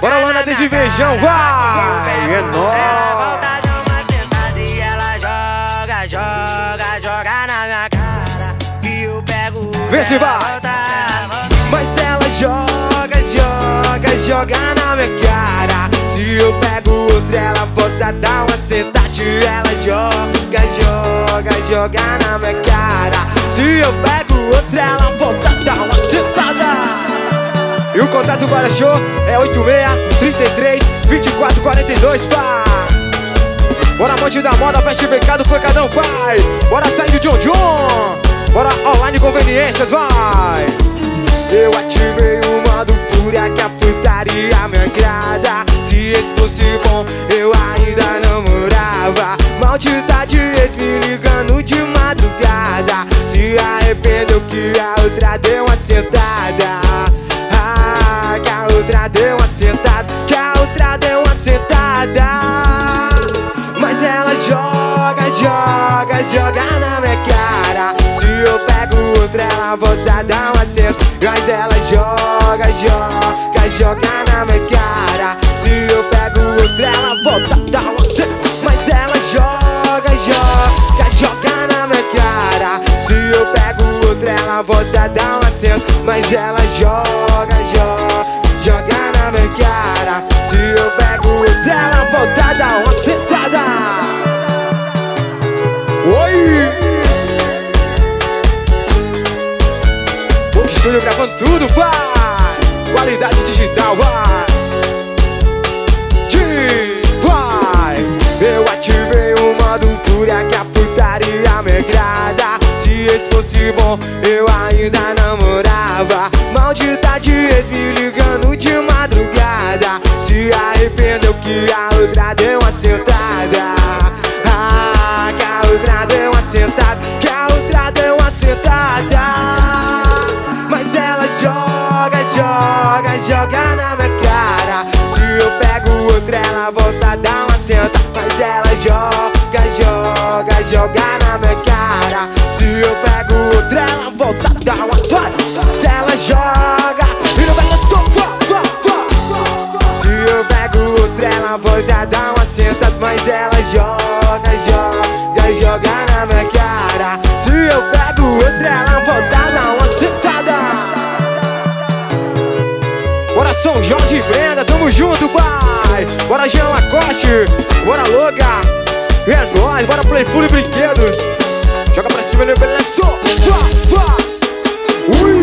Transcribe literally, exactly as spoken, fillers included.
Bora lá na desse beijão, vai! É nóis! Joga, joga, joga na minha cara e eu pego. Vê se vai! Mas ela joga, joga, joga na minha cara. Se eu pego outra, ela volta, dá uma sentada. Ela joga, joga, joga na minha cara. Se eu pego outra, ela volta, dá uma sentada. E o contato para show é oito seis, trinta e três, vinte e quatro, quarenta e dois, vai! Bora monte da moda, festa becado, pancadão, vai! Bora sair do John John! Bora online conveniências, vai! Eu ativei o modo fúria que a putaria me agrada. Se esse fosse bom, eu ainda namorava. Maldita de ex me ligando de madrugada. Se arrependeu que a outra deu uma sentada. Ah, que a outra deu uma sentada. Que a outra deu uma sentada. Mas ela joga, joga, joga na minha cara. Se eu pego outra, ela volta, dá uma sentada. Mas ela joga, joga, joga na minha cara. Se eu pego outra, ela volta, dá uma sentada. Mas ela joga, joga, joga na minha cara. Se eu pego outra, ela volta, dá uma sentada. Mas ela joga, joga, joga na minha cara. Se eu pego outra, ela volta, dá uma sentada. Oi! O estúdio gravando tudo, vai! Qualidade digital, vai! Sim, vai! Eu ativei o modo fúria que a putaria me agrada. Se esse fosse bom, eu ainda namorava. Maldita de ex me ligando de madrugada. Se arrependeu que a outra deu uma sentada. Ah, que a outra deu uma sentada. Que a outra deu uma sentada. Mas ela joga, joga, joga na minha cara. Se eu pego outra, ela volta, dá uma sentada. Mas ela joga, joga, joga na minha cara. Se eu pego outra, ela volta, dá uma sentada. Mas ela joga, e não vai dar sofá, vá, vá. Se eu pego outra, ela volta, dá uma sentada. Mas ela joga, joga, joga na minha cara. Se eu pego outra, ela volta, dá uma sentada. Bora São Jorge e Brenda, tamo junto, pai! Bora Jean Lacoste, bora Loga, é nóis, bora Playful e Brinquedos. Joga pra cima, meu beleza, vá, vá! Ui!